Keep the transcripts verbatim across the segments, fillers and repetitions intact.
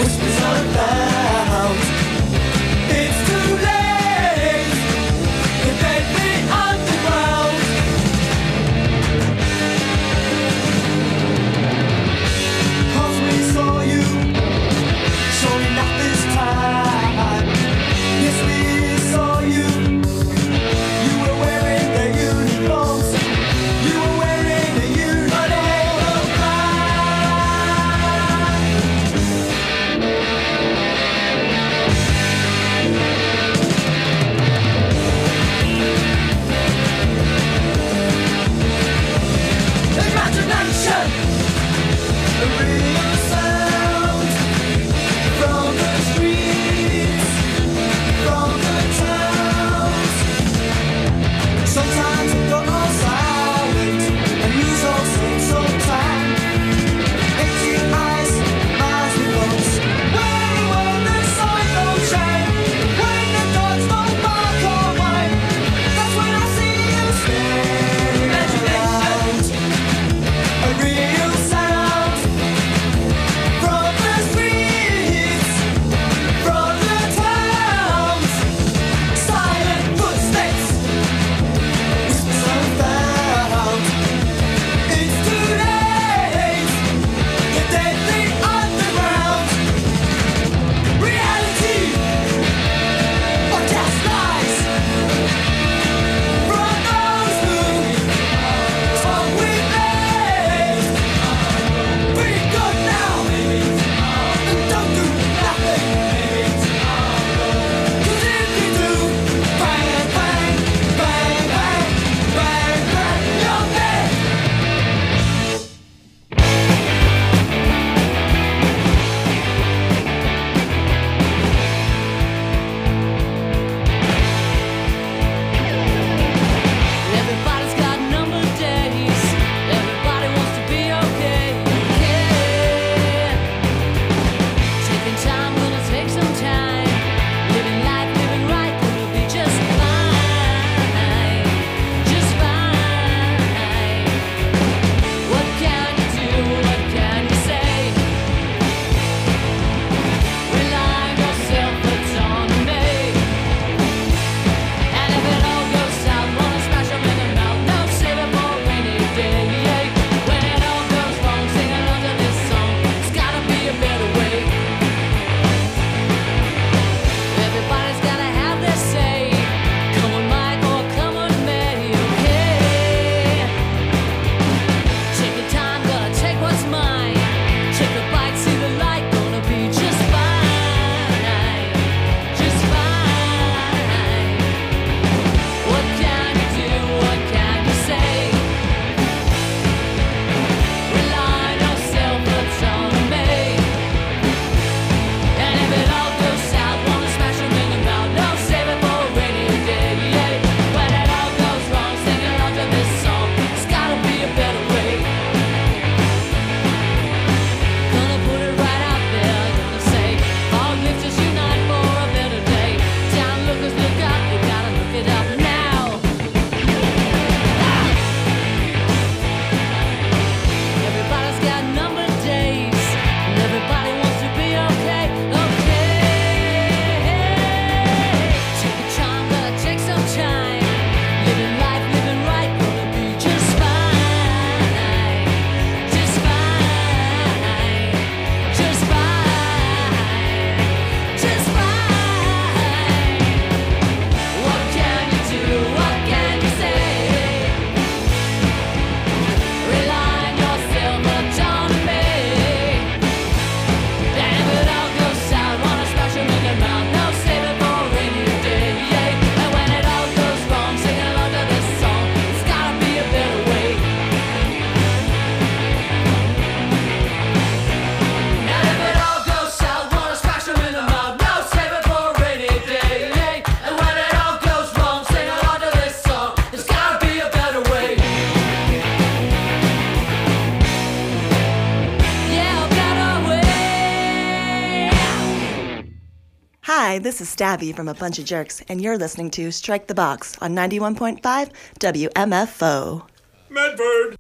Hi, this is Stabby from A Bunch of Jerks, and you're listening to Strike the Box on ninety-one point five W M F O. Medford!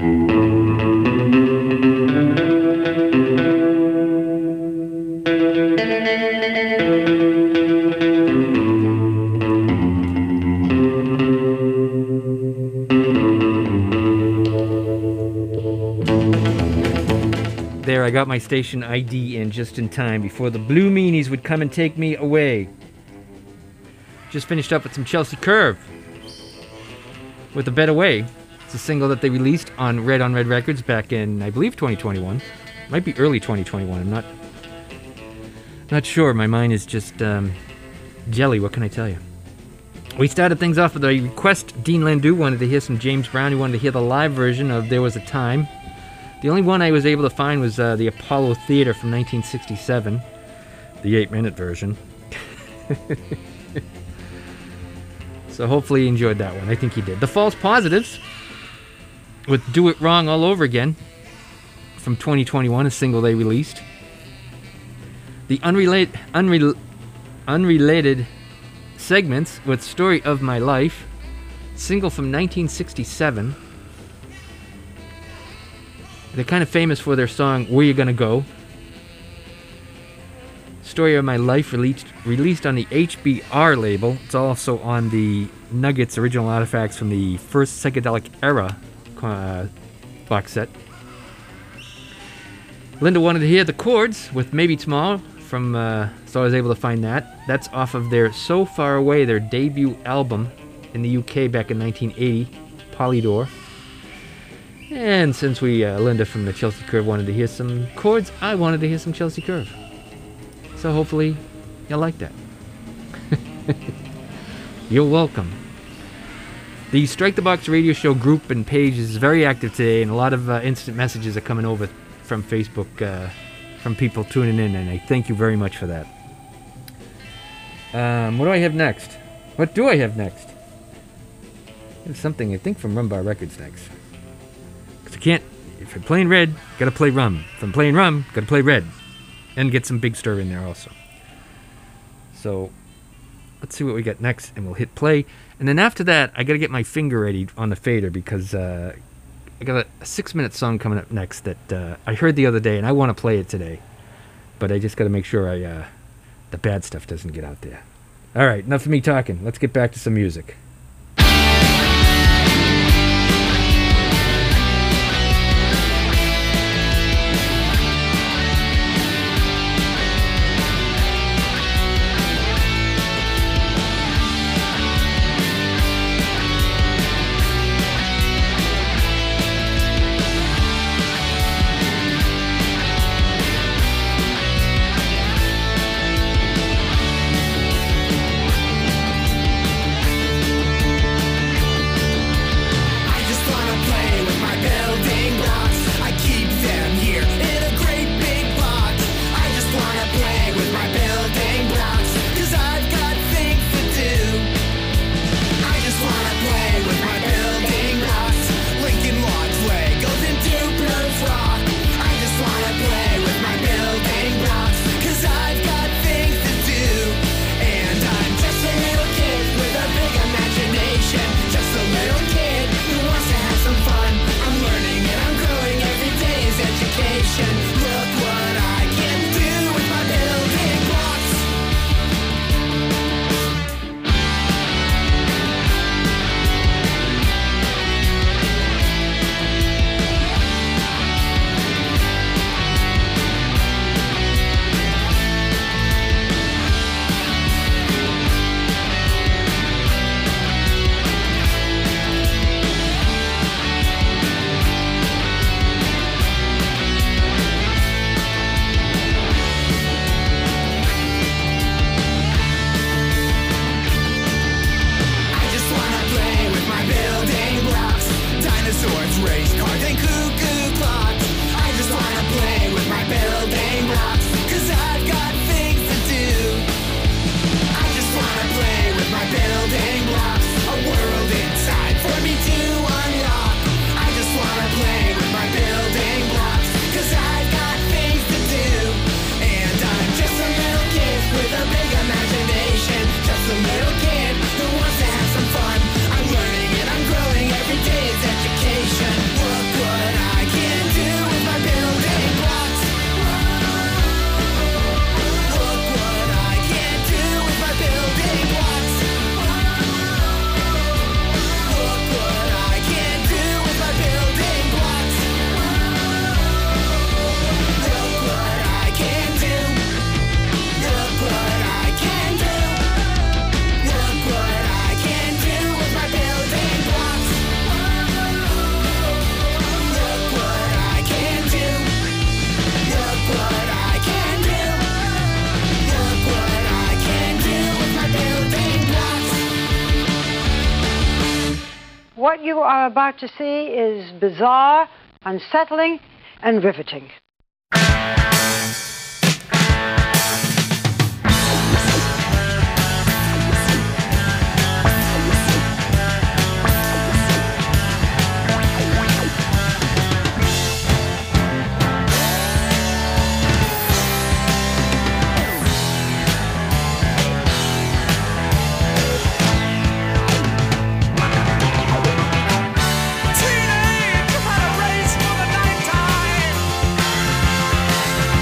There, I got my station I D in just in time before the Blue Meanies would come and take me away. Just finished up with some Chelsea Curve with A Better Way. It's a single that they released on Red on Red Records back in, I believe, twenty twenty-one. Might be early twenty twenty-one. I'm not not sure. My mind is just um, jelly. What can I tell you? We started things off with a request. Dean Landau wanted to hear some James Brown. He wanted to hear the live version of There Was a Time. The only one I was able to find was uh, the Apollo Theater from nineteen sixty-seven, the eight-minute version. So hopefully he enjoyed that one. I think he did. The False Positives with Do It Wrong All Over Again from twenty twenty-one, a single they released. The unrelated, unrel- unrelated Segments with Story of My Life, single from nineteen sixty-seven. They're kind of famous for their song Where You Gonna Go. Story of My Life released released on the H B R label. It's also on the Nuggets original artifacts from the first psychedelic era uh, box set. Linda wanted to hear The Chords with Maybe Tomorrow from, uh, so I was able to find that. That's off of their So Far Away, their debut album in the U K back in nineteen eighty, Polydor. And since we, uh, Linda from the Chelsea Curve wanted to hear some chords, I wanted to hear some Chelsea Curve. So hopefully you'll like that. You're welcome. The Strike the Box radio show group and page is very active today, and a lot of uh, instant messages are coming over from Facebook uh, from people tuning in, and I thank you very much for that. Um, what do I have next? What do I have next? There's something, I think, from Rumbar Records next. Because I can't, if I'm playing red, gotta play rum. If I'm playing rum, gotta play red. And get some Big Stir in there also. So, let's see what we got next, and we'll hit play. And then after that, I gotta get my finger ready on the fader, because uh, I got a, a six-minute song coming up next that uh, I heard the other day, and I want to play it today. But I just gotta make sure I uh, the bad stuff doesn't get out there. All right, enough of me talking. Let's get back to some music. Look what What you are about to see is bizarre, unsettling, and riveting. Teenage, had a race for the nighttime.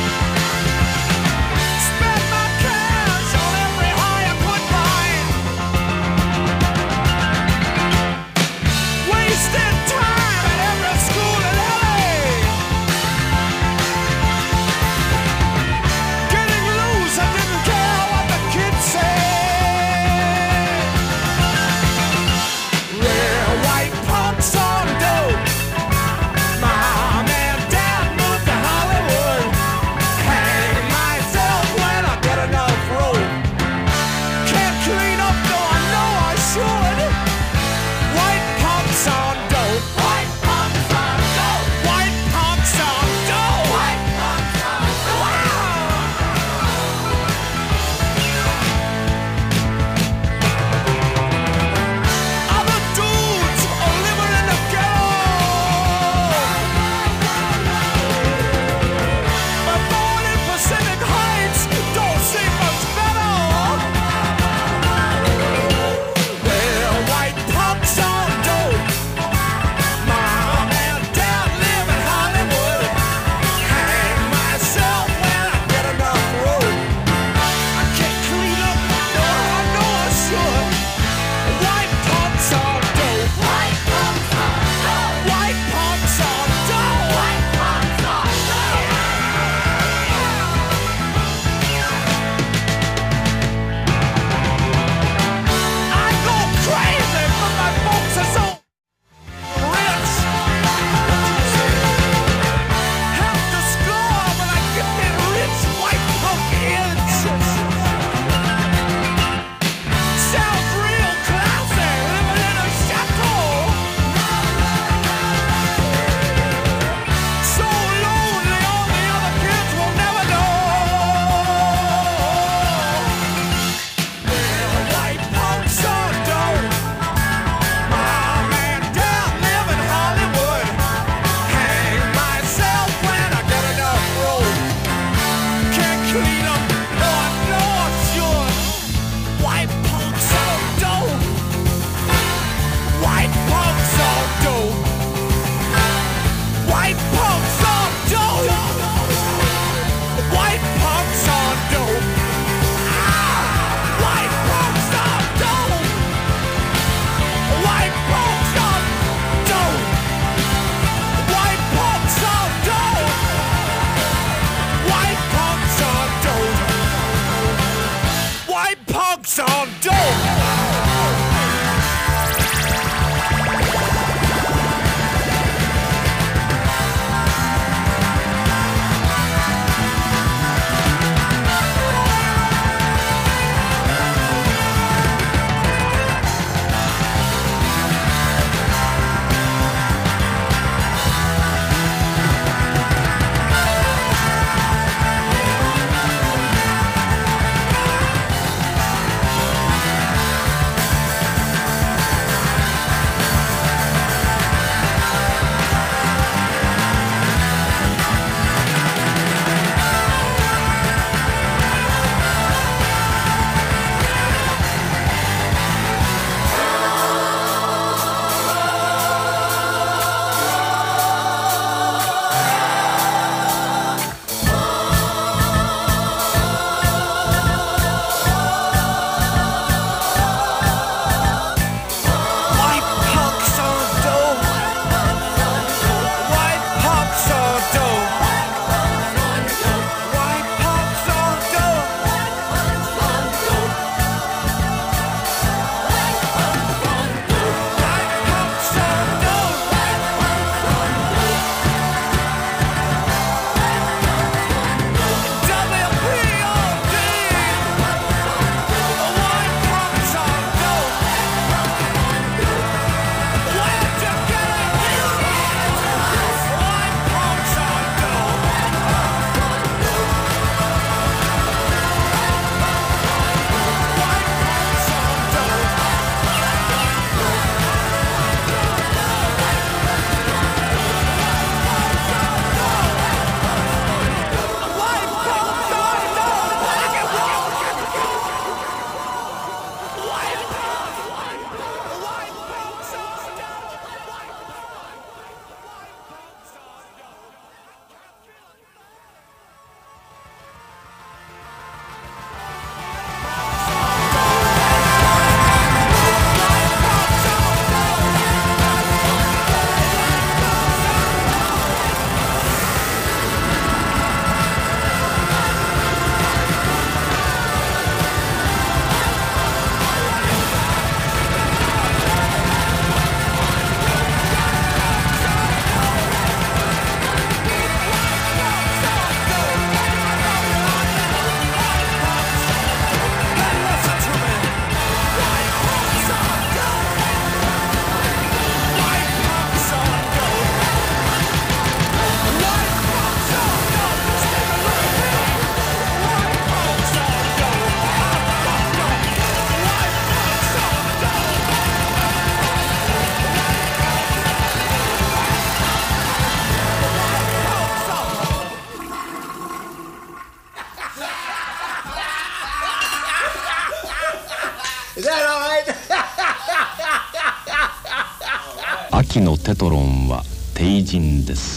きのテトロンは帝人です。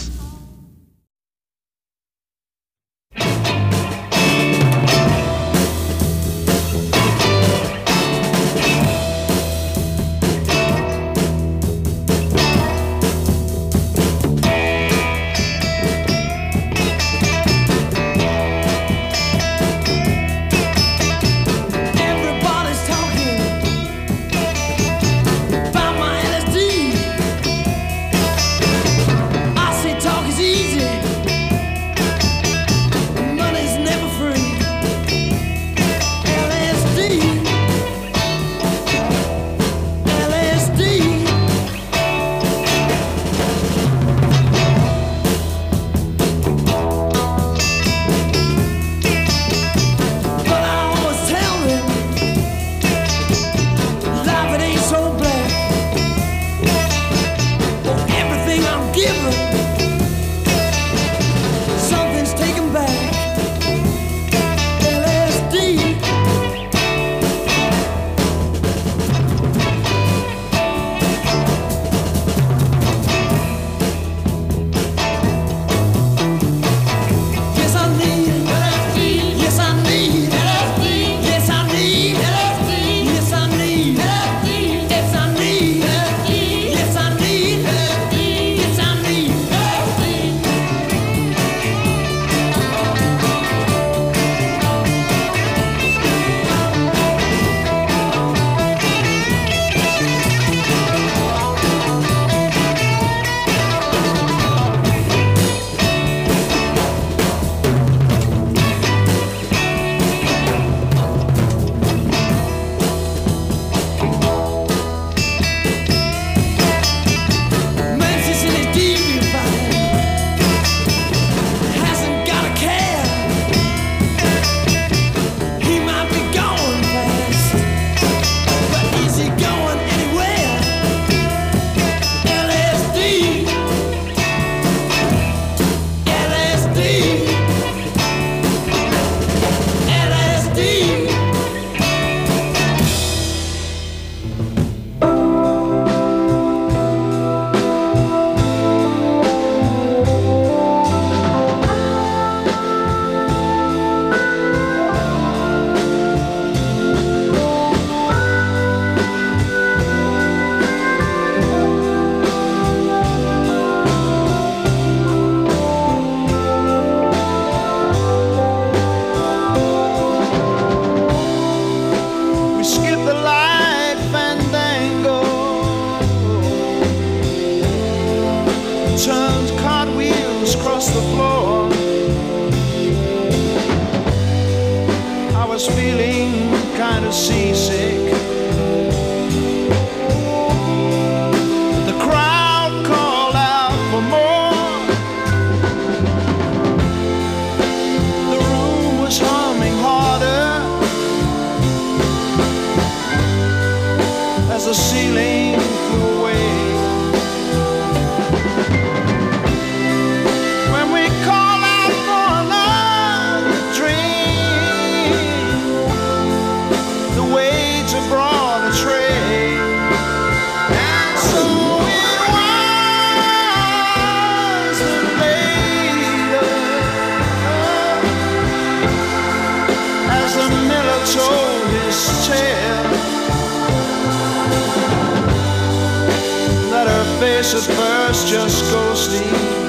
At first just ghostly,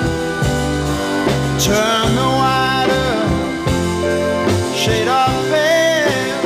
turn the wider shade of pale.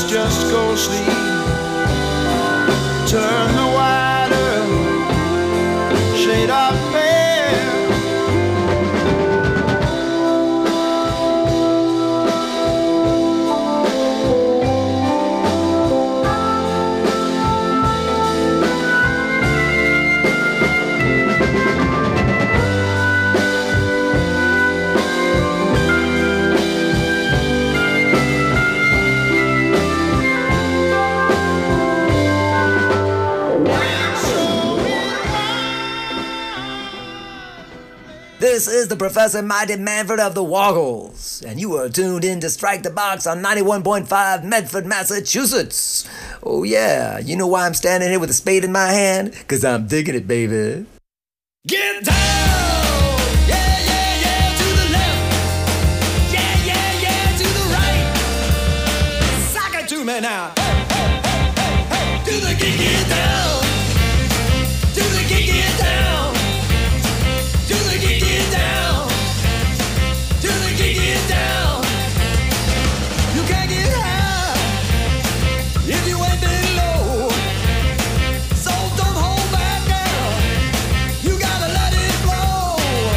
first just go sleep. Turn the wider shade of pale. This is the Professor Mighty Manfred of the Woggles, and you are tuned in to Strike the Box on ninety-one point five Medford, Massachusetts. Oh yeah, you know why I'm standing here with a spade in my hand? Cause I'm digging it, baby. Get down! Yeah, yeah, yeah, to the left. Yeah, yeah, yeah, to the right. Sock it to me now. Hey, hey, hey, hey, hey. Do the gig, get down. Do the gig, get down. Do the gig, get down. Do the gig, get down. You can't get high if you ain't been low. So don't hold back, girl. You gotta let it flow.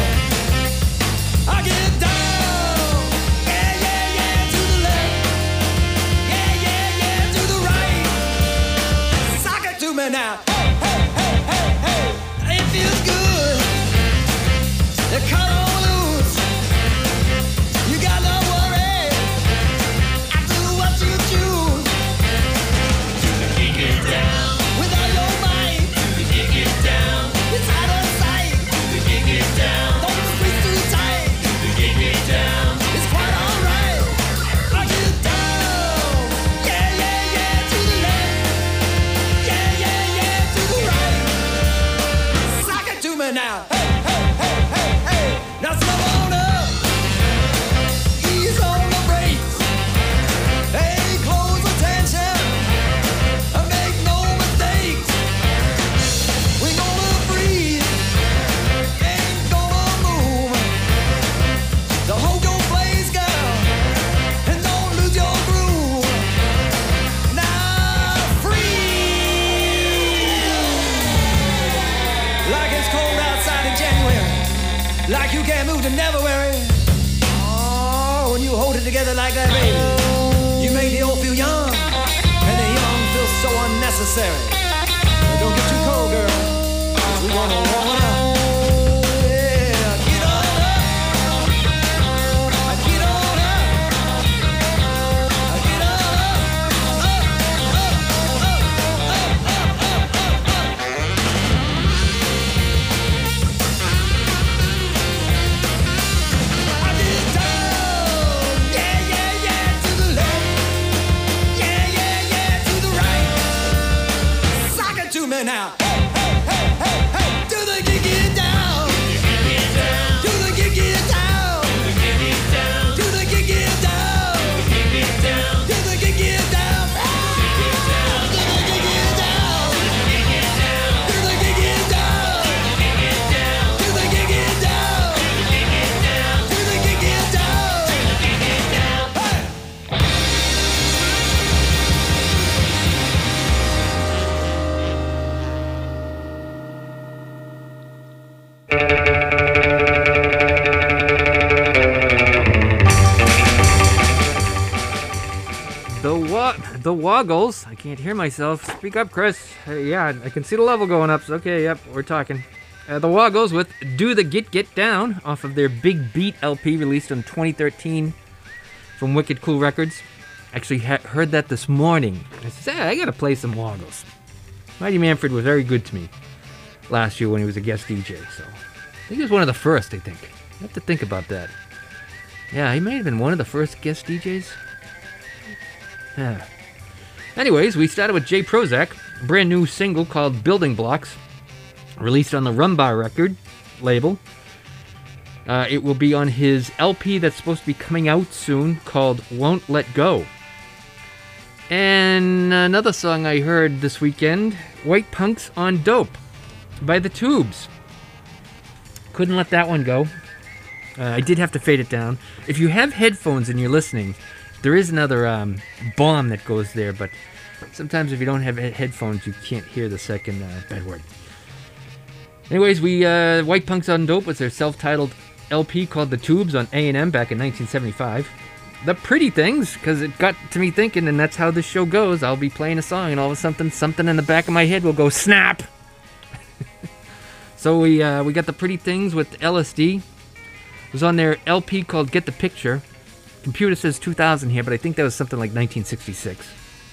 I get down. Yeah, yeah, yeah, to the left. Yeah, yeah, yeah, to the right. Sock it to me now. Hey, hey, hey, hey, hey. It feels good. The cut on loose. You got no worry. I do what you choose. Do the gig it down. With all your might. Do the gig it down. It's out of sight. Do the gig it down. Don't squeeze too tight. Do the gig it down. It's quite alright. I get down. Yeah, yeah, yeah, to the left. Yeah, yeah, yeah, to the right. Sock it to me now. Hey, hey, hey, hey, hey. Now slow on up. Ease on the brakes. Pay close attention. And make no mistakes. We gonna breathe. Ain't gonna move. So hold your place, girl. And don't lose your groove. Now freeze. Like it's cold outside in January. Like you can't move to never worry. Oh, when you hold it together like that, baby, you make the old feel young, and the young feel so unnecessary. But don't get too cold, girl, 'cause we wanna warm it up. Yeah, get on up. Get on up. Get on up. Up, up, up, up, up, up, up, up. I get down. Yeah, yeah, yeah, to the left. Yeah, yeah, yeah, to the right. Sock it to me now. Hey, hey, hey, hey, hey. Do the gig, get down. Do the gig, get down. Do the gig, get down. Do the gig, get down. Do the gig, get down. Do the gig, get down. Do the gig, get down. Do the gig, get down. Do the gig, get down. Hey. The wa- the Woggles. I can't hear myself. Speak up, Chris. Uh, yeah, I can see the level going up. So okay, yep, we're talking. Uh, the Woggles with "Do the Git Get Down" off of their Big Beat L P released in twenty thirteen from Wicked Cool Records. Actually ha- heard that this morning. I said, hey, I gotta play some Woggles. Mighty Manfred was very good to me last year when he was a guest D J. So I think he was one of the first. I think I have to think about that. Yeah, he may have been one of the first guest D Js. Yeah. Anyways, we started with Jay Prozac, a brand new single called Building Blocks, released on the Rumbar record label. Uh, it will be on his L P that's supposed to be coming out soon called Won't Let Go. And another song I heard this weekend, White Punks on Dope by The Tubes. Couldn't let that one go. Uh, I did have to fade it down. If you have headphones and you're listening, There is another um, bomb that goes there, but sometimes if you don't have he- headphones, you can't hear the second uh, bad word. Anyways, we uh, White Punks on Dope was their self-titled L P called The Tubes on A and M back in nineteen seventy-five. The Pretty Things, because it got to me thinking, and that's how this show goes. I'll be playing a song, and all of a sudden, something in the back of my head will go snap. So we uh, we got The Pretty Things with L S D. It was on their L P called Get the Picture. Computer says two thousand here, but I think that was something like nineteen sixty-six.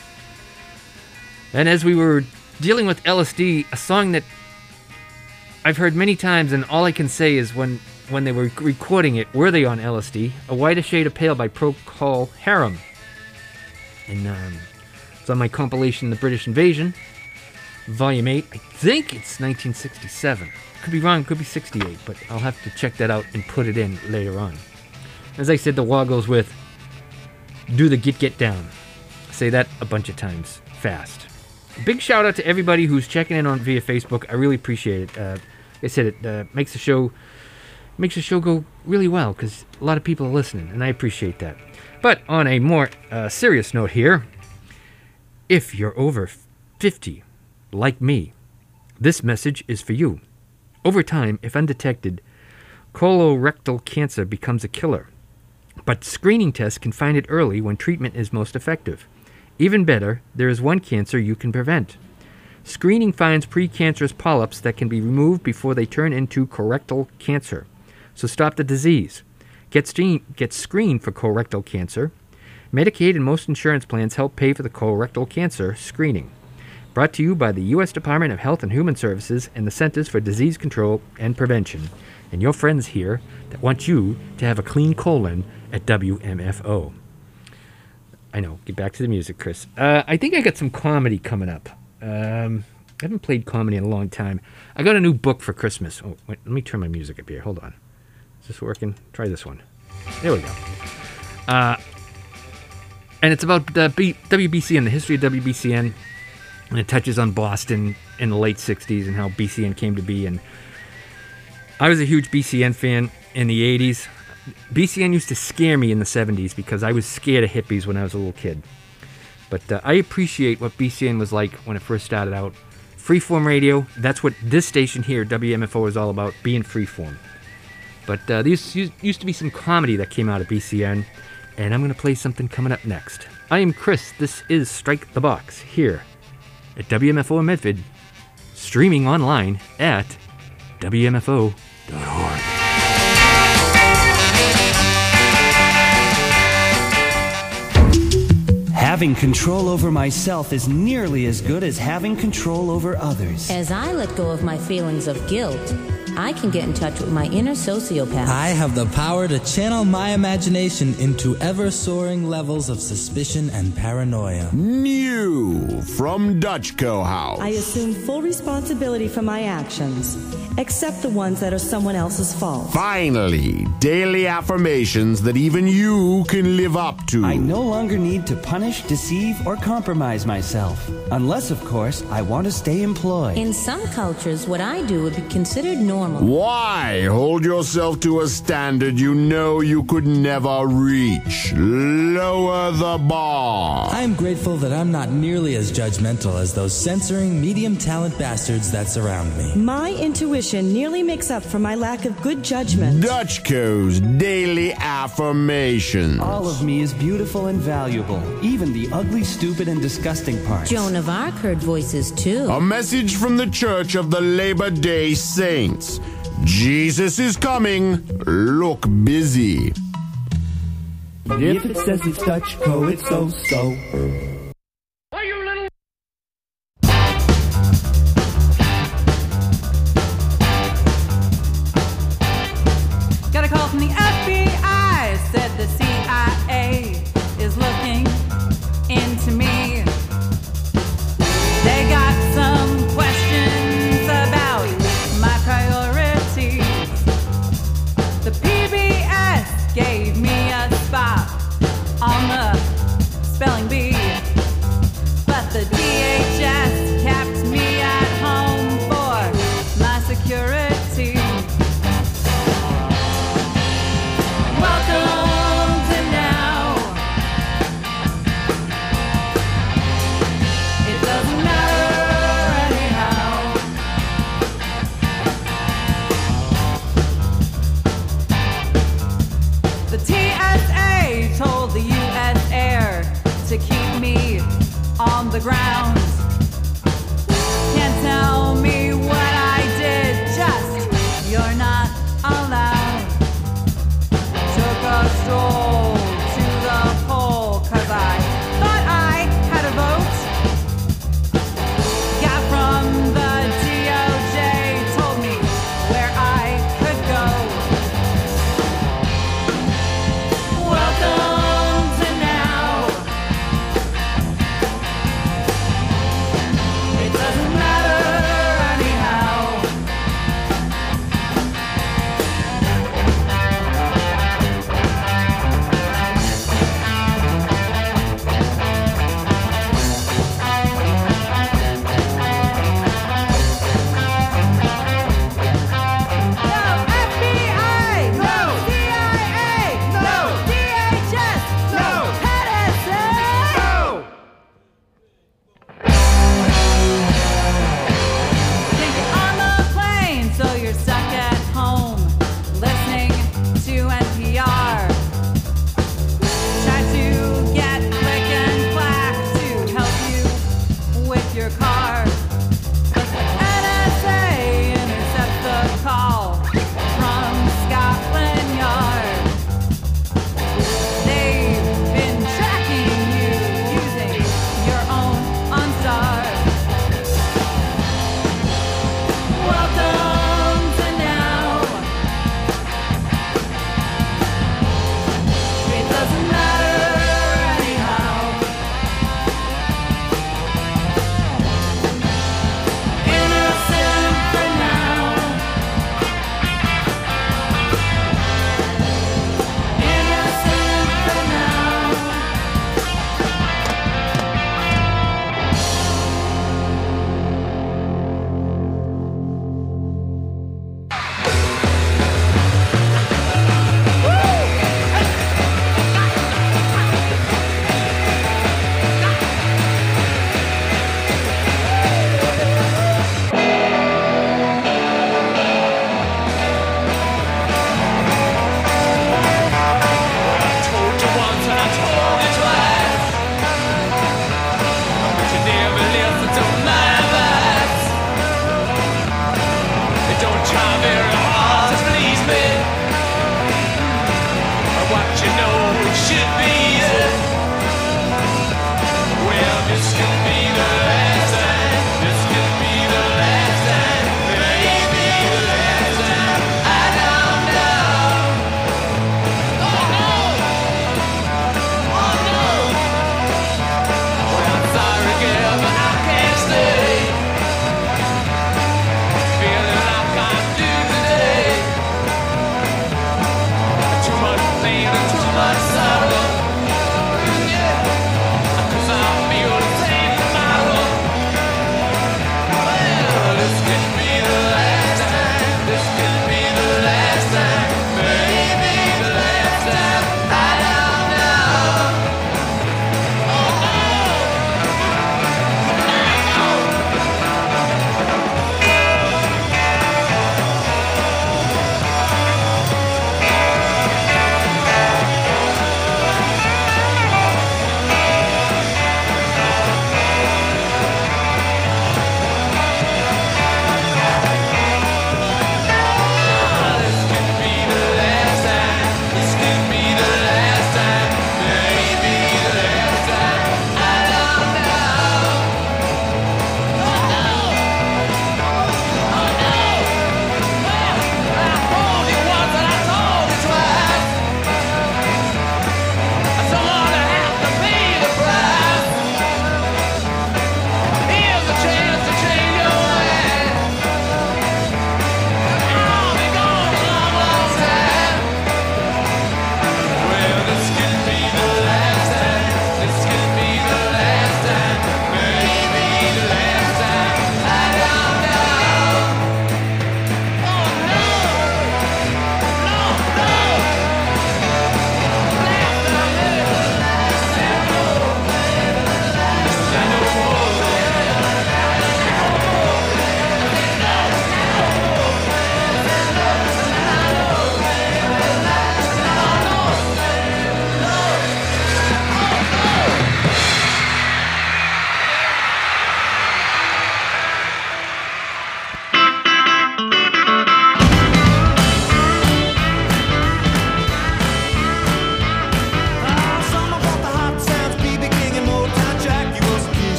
And as we were dealing with L S D, a song that I've heard many times, and all I can say is when, when they were recording it, were they on L S D? A Whiter Shade of Pale by Procol Harum. And um, it's on my compilation, The British Invasion, Volume eight. I think it's nineteen sixty-seven. Could be wrong, could be sixty-eight, but I'll have to check that out and put it in later on. As I said, the wall goes with Do the Get Get Down. Say that a bunch of times fast. Big shout out to everybody who's checking in on via Facebook. I really appreciate it. Uh, like I said, it uh, makes the show makes the show go really well because a lot of people are listening, and I appreciate that. But on a more uh, serious note here, if you're over fifty, like me, this message is for you. Over time, if undetected, colorectal cancer becomes a killer. But screening tests can find it early when treatment is most effective. Even better, there is one cancer you can prevent. Screening finds precancerous polyps that can be removed before they turn into colorectal cancer. So stop the disease. Get, steen- get screened for colorectal cancer. Medicaid and most insurance plans help pay for the colorectal cancer screening. Brought to you by the U S Department of Health and Human Services and the Centers for Disease Control and Prevention. And your friends here that want you to have a clean colon at W M F O. I know. Get back to the music, Chris. Uh, I think I got some comedy coming up. Um, I haven't played comedy in a long time. I got a new book for Christmas. Oh, wait, let me turn my music up here. Hold on. Is this working? Try this one. There we go. Uh, and it's about the B- W B C N, the history of W B C N. And it touches on Boston in the late sixties and how B C N came to be. And I was a huge B C N fan in the eighties. B C N used to scare me in the seventies because I was scared of hippies when I was a little kid. But uh, I appreciate what B C N was like when it first started out. Freeform radio, that's what this station here, W M F O, is all about, being freeform. But uh, there used to be some comedy that came out of B C N, and I'm going to play something coming up next. I am Chris. This is Strike the Box here at W M F O in Medford, streaming online at W M F O dot org. Having control over myself is nearly as good as having control over others. As I let go of my feelings of guilt, I can get in touch with my inner sociopath. I have the power to channel my imagination into ever-soaring levels of suspicion and paranoia. New from Dutchco House. I assume full responsibility for my actions, except the ones that are someone else's fault. Finally, daily affirmations that even you can live up to. I no longer need to punish, deceive, or compromise myself. Unless, of course, I want to stay employed. In some cultures, what I do would be considered normal. Why hold yourself to a standard you know you could never reach? Lower the bar. I am grateful that I'm not nearly as judgmental as those censoring medium talent bastards that surround me. My intuition nearly makes up for my lack of good judgment. Dutchco's daily affirmations. All of me is beautiful and valuable, even the ugly, stupid, and disgusting parts. Joan of Arc heard voices too. A message from the Church of the Labor Day Saints. Jesus is coming. Look busy. If it says it's Dutchco, it's so-so. Got a call from the F B I, said the C I A is looking into me. They got some questions about my priorities. The P B S gave me a spot on the spelling bee.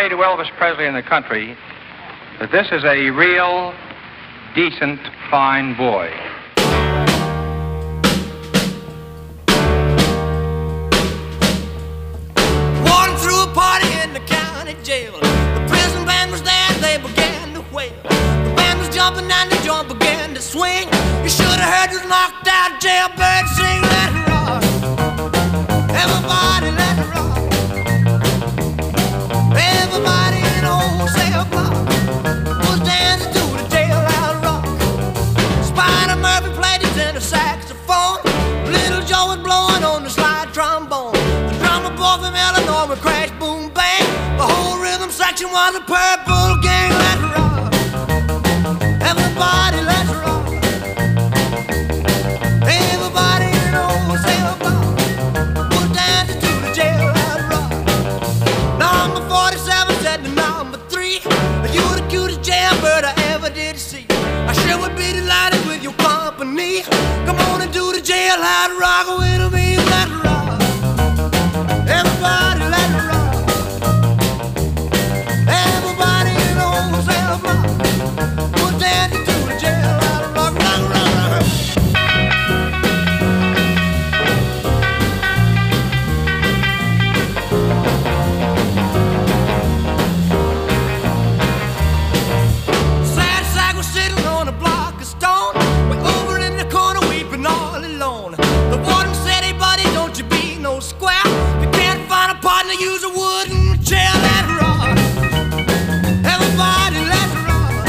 say to Elvis Presley and the country that this is a real, decent, fine boy. Walking through a party in the county jail. The prison band was there, they began to wail. The band was jumping and the joint began to swing. You should have heard this knocked out jailbird sing. Let it rock, everybody let it rock. Everybody in old cell block was dancing to the jailhouse rock. Spider Murphy played his tenor saxophone. Little Joe was blowing on the slide trombone. The drummer boy from Illinois would crash, boom, bang. The whole rhythm section was a purple gang. Let's rock, everybody, let's rock. Everybody in old cell block was dancing to the jailhouse rock. Number forty-seven said to number three, you're the cutest jailbird I ever did see. I sure would be delighted with your company. Come on and do the jailhouse rock with me. Let's rock, everybody, let's rock. Everybody in old cell block was dancing to the jailhouse rock. Rock, rock, rock. Sad sack was sitting on a block of stone. Way over in the corner weeping all alone. The warden said, hey buddy, don't you be no square. If you can't find a partner, use a wooden chair. Let's rock, everybody, let's rock.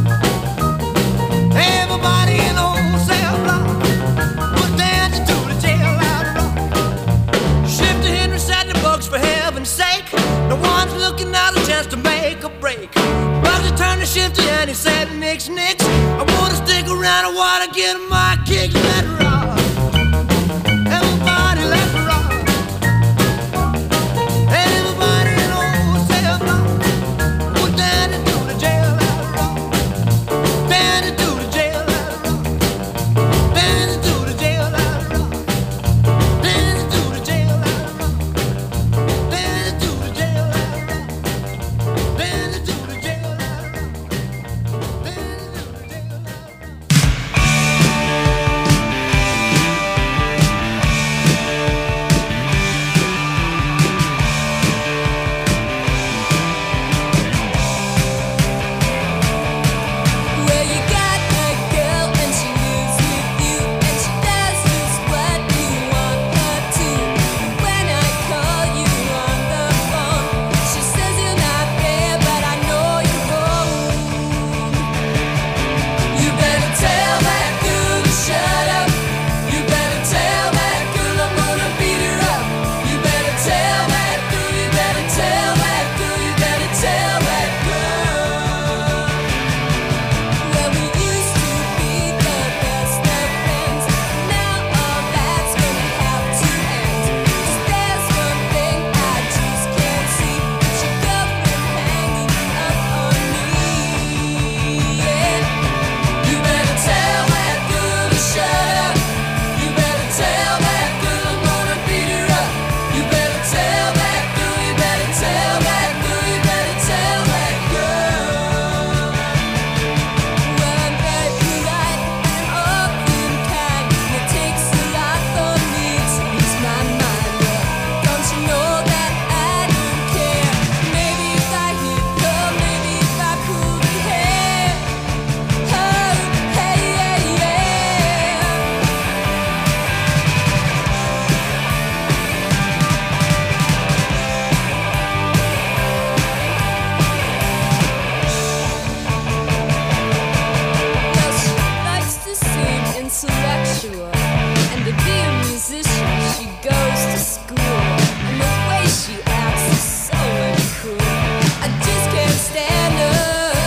Everybody in old cell block was dancing to the jailhouse rock. Shifter Henry said the bugs for heaven's sake. No one's looking out a chance to make a break. Bugsy turned to Shifter and he said, nix, nix. I wanna stick around, I wanna get my kicks. Let's rock, everybody, let's rock. Everybody in old cell block was dancing to the jailhouse rock. Dancing to the jailhouse rock. Dancing to the jailhouse rock. Dancing to the jailhouse rock. Dancing to the jailhouse rock. Dancing to the jailhouse rock. Dancing to the jailhouse rock. Well, you got a girl and she lives with you and she does just what you want her to. When I call you on the phone, she says you're not there, but I know you're home. You better tell that girl to shut up. You better tell that girl I'm gonna beat her up. You better tell that girl, you better tell that girl, you better tell that girl. Well, we used to be the best of friends. Now all that's gonna have to end. 'Cause there's one thing I just can't see. It's your girlfriend hanging up on me. Yeah. You better tell that girl to shut up. You better tell that girl I'm gonna beat her up. You better tell that girl, you better tell that girl, you better tell that girl. Well, I'm very polite and often kind, and it takes a lot for me to lose my mind. But don't you know that I don't care? Maybe if I hit her, maybe if I pulled her hair. Oh, hey, yeah, yeah. Well, she likes to sing intellectual, and to be a musician, she goes to school. And the way she acts is so uncool. I just can't stand her.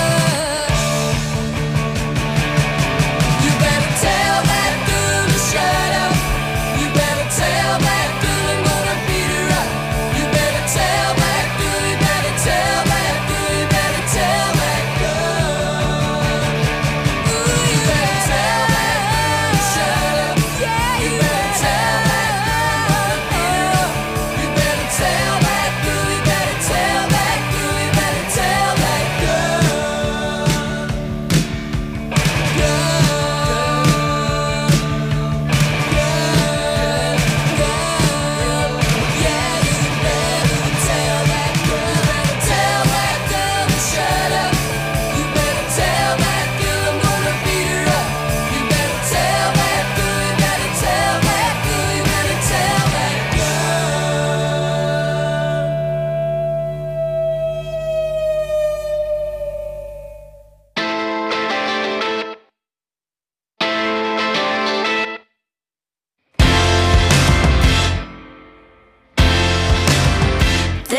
You better tell that girl to shut up. You better tell that girl I'm gonna beat her up. You better tell that girl, you better tell that girl, you better tell that girl. Ooh, you better tell that girl to shut up. Yeah, you better tell that girl I'm gonna beat her up.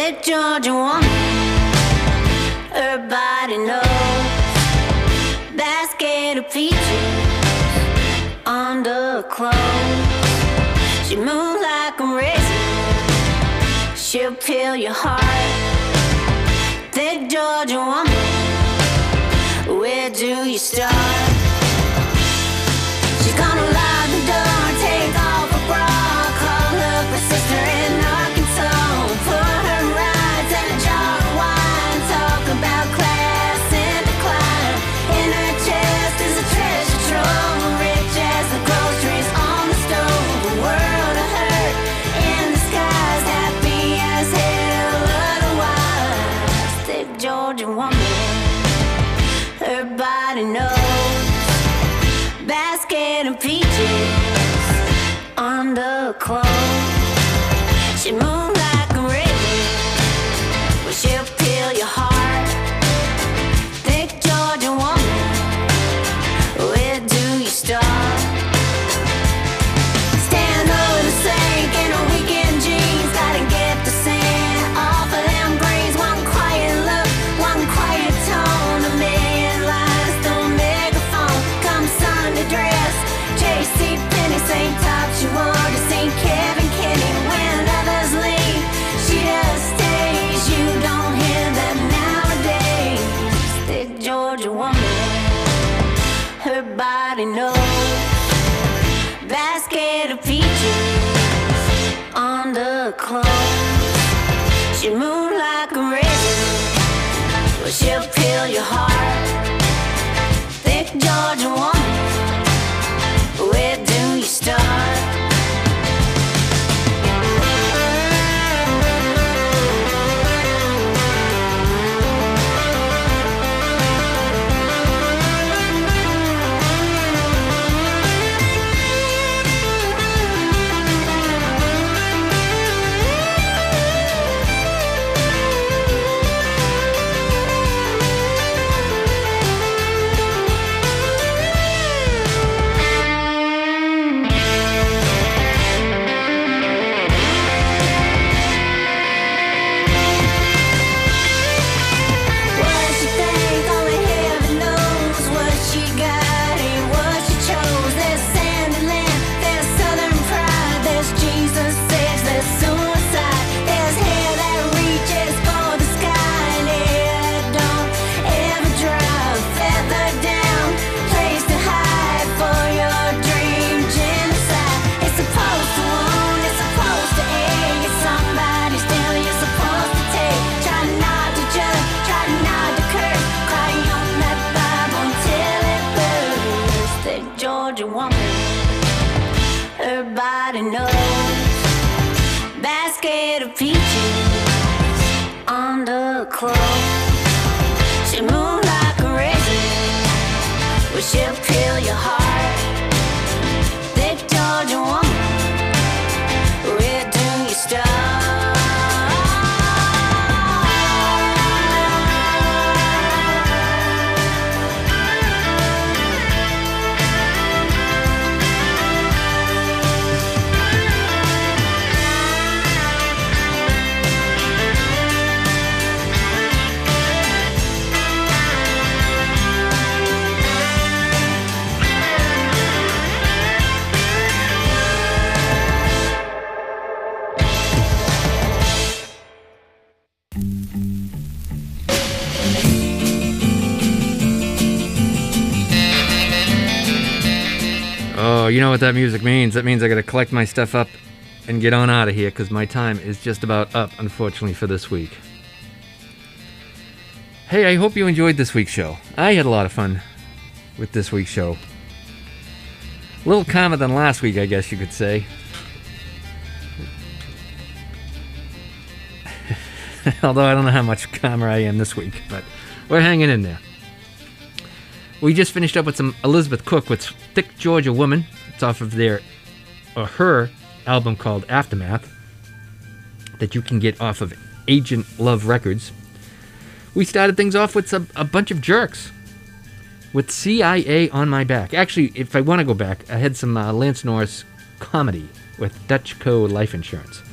Thick Georgia woman, her body knows. Basket of peaches under clothes. She moves like a raisin. She'll peel your heart. Thick Georgia woman, where do you start? She's gonna lock the door, take off her bra, call up her sister in Arkansas, pour her rides and a jar of wine, talk about class and decline. In her chest is a treasure trove, rich as the groceries on the stove. A world of hurt in the skies, happy as hell otherwise. Thick Georgia woman, her body knows. Basket of peaches under clothes. She moves like a raven, well, she'll peel your heart. Thick Georgia woman, where do you start? Stand over the sink in her weekend jeans, gotta get the sand off of them greens. One quiet look, one quiet tone, a million lines through a megaphone. Come Sunday dress, J C Penney, same top she wore to Saint Kevin Kenny. When others leave, she just stays. You don't hear that nowadays. Thick Georgia woman, her body knows. Basket of peaches under clothes. She moves like a raisin, well, she'll peel your heart. Thick Georgia woman, where do you start? What she think, only heaven knows. What she got ain't what she chose. There's Sandyland, there's Southern pride, there's Jesus saves, there's suicide. There's hair that reaches for the sky and hair that don't ever dry. Feather down, place to hide for your dream genocide. It's supposed to wound, it's supposed to ache. It's somebody's deal you're supposed to take. Try not to judge, try not to curse. Cry on that Bible until it bursts. Thick Georgia woman, her body knows. Basket of peaches under clothes. She moves like a raisin, well, she'll peel your heart. Thick Georgia woman, where do you start? Oh, you know what that music means. That means I gotta collect my stuff up and get on out of here, because my time is just about up, unfortunately, for this week. Hey, I hope you enjoyed this week's show. I had a lot of fun with this week's show. A little calmer than last week, I guess you could say. Although I don't know how much calmer I am this week, but we're hanging in there. We just finished up with some Elizabeth Cook with Thick Georgia Woman. It's off of their, or her, album called Aftermath, that you can get off of Agent Love Records. We started things off with a, a bunch of jerks with C I A on My Back. Actually, if I want to go back, I had some uh, Lance Norris comedy with Dutch Co. Life Insurance.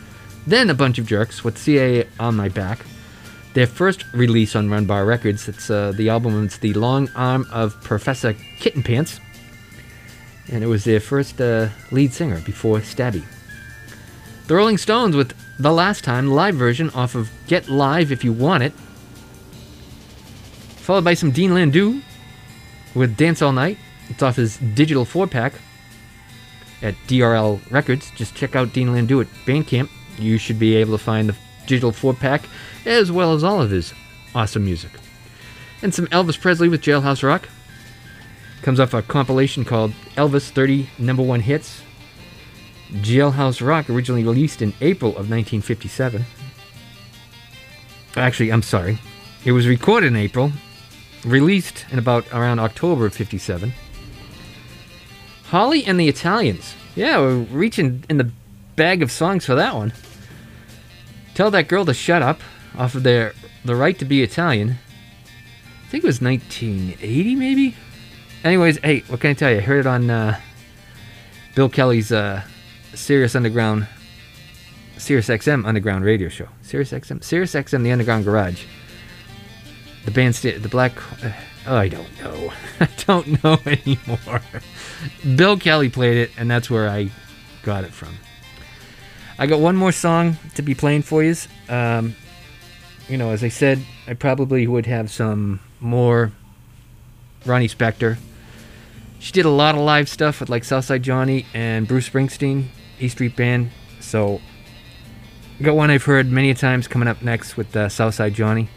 Then A Bunch of Jerks with C A on My Back. Their first release on Run Bar Records. It's uh, the album. It's The Long Arm of Professor Kittenpants. And it was their first uh, lead singer before Stabby. The Rolling Stones with The Last Time, live version off of Get Live If You Want It. Followed by some Dean Landau with Dance All Night. It's off his digital four-pack at D R L Records. Just check out Dean Landau at Bandcamp. You should be able to find the digital four-pack as well as all of his awesome music. And some Elvis Presley with Jailhouse Rock. Comes off a compilation called Elvis thirty Number One Hits. Jailhouse Rock, originally released in April of nineteen fifty-seven. Actually, I'm sorry. It was recorded in April, released in about around October of fifty-seven. Holly and the Italians. Yeah, we're reaching in the bag of songs for that one. Tell That Girl to Shut Up, off of their The Right to Be Italian. I think it was nineteen eighty, maybe? Anyways, hey, what can I tell you? I heard it on uh, Bill Kelly's uh, Sirius Underground, Sirius X M Underground radio show. Sirius X M? Sirius X M, The Underground Garage. The band, st- the Black... Uh, oh, I don't know. I don't know anymore. Bill Kelly played it, and that's where I got it from. I got one more song to be playing for you. Um, you know, as I said, I probably would have some more Ronnie Spector. She did a lot of live stuff with like Southside Johnny and Bruce Springsteen, E Street Band. So, I got one I've heard many times coming up next with uh, Southside Johnny.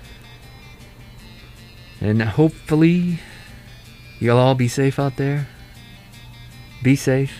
And hopefully, you'll all be safe out there. Be safe.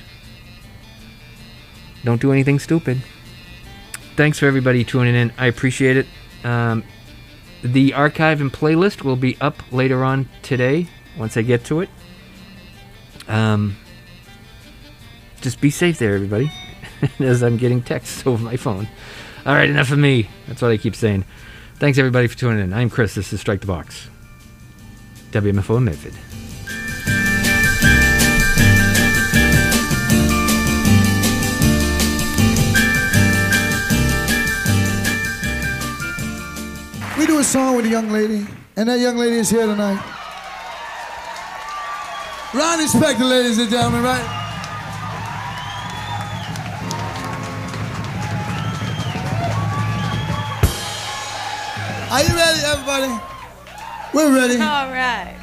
Don't do anything stupid. Thanks for everybody tuning in. I appreciate it. Um, the archive and playlist will be up later on today, once I get to it. Um, just be safe there, everybody. As I'm getting texts over my phone. All right, enough of me. That's what I keep saying. Thanks, everybody, for tuning in. I'm Chris. This is Strike the Box. W M F O in Medford. We do a song with a young lady, and that young lady is here tonight. Ronnie Spector, ladies and gentlemen, right? Are you ready, everybody? We're ready. All right.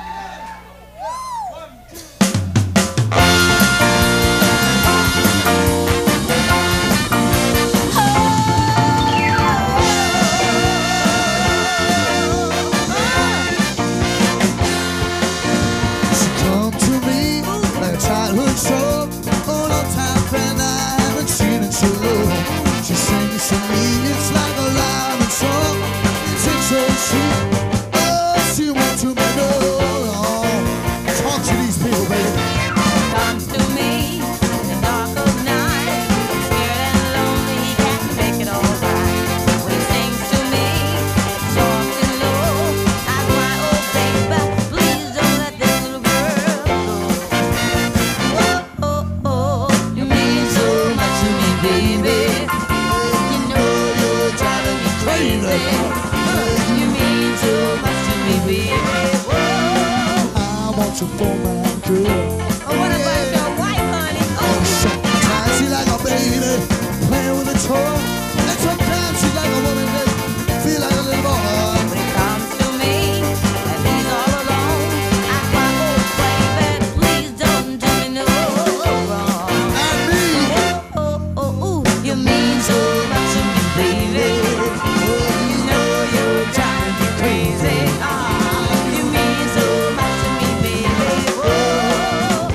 you for my girl. Oh, what about your wife, honey? Oh, sometimes she's like a baby playing with a toy, and sometimes she's like a woman that feel like a little boy. When it comes to me, and he's all alone, I cry, oh, baby, please don't do me no wrong. And me, oh, oh, oh, oh, you mean so much to me, baby. Oh, you know you're driving me crazy. Oh, you mean so much to me, baby. Oh,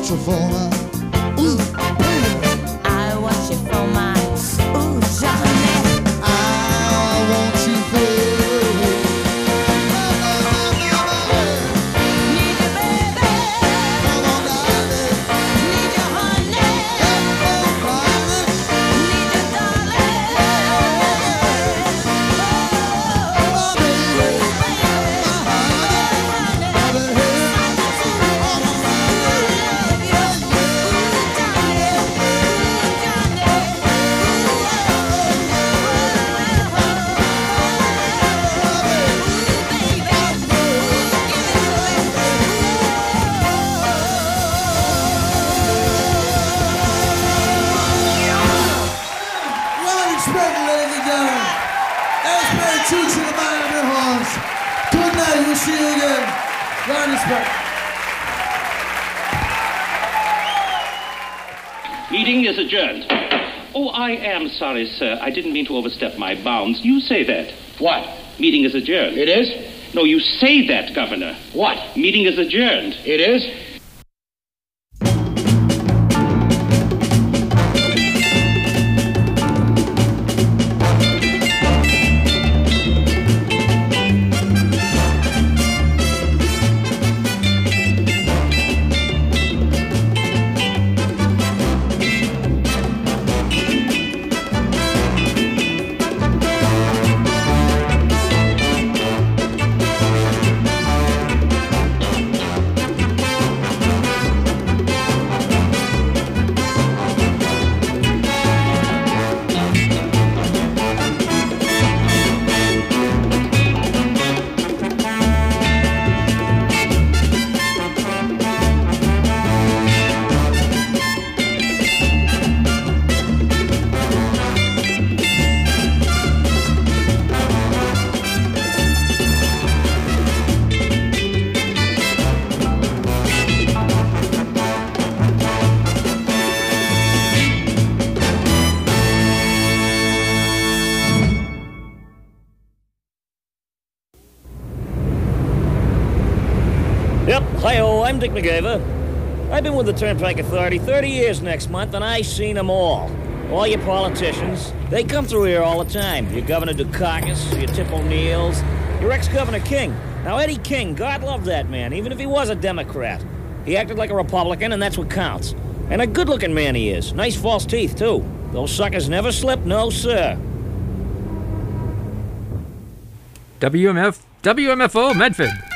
watch you for my, ooh, baby. I watch you for my, ooh, Johnny. I want you, baby. Need you, baby. Come on, darling. Need you, honey. Oh, darling. Need you, darling. Oh, baby. Ronnie Sprinkle, ladies and gentlemen. Asbury Chooch and the Miami Horns. Good night, we'll see you again. Ronnie Sprinkle. Meeting is adjourned. Oh, I am sorry, sir. I didn't mean to overstep my bounds. You say that. What? Meeting is adjourned. It is? No, you say that, Governor. What? Meeting is adjourned. It is? Yep, hi-ho, I'm Dick McGaver. I've been with the Turnpike Authority thirty years next month, and I seen them all. All your politicians, they come through here all the time. Your Governor Dukakis, your Tip O'Neills, your ex-Governor King. Now, Eddie King, God love that man, even if he was a Democrat. He acted like a Republican, and that's what counts. And a good-looking man he is. Nice false teeth, too. Those suckers never slip, no, sir. W M F, W M F O, Medford.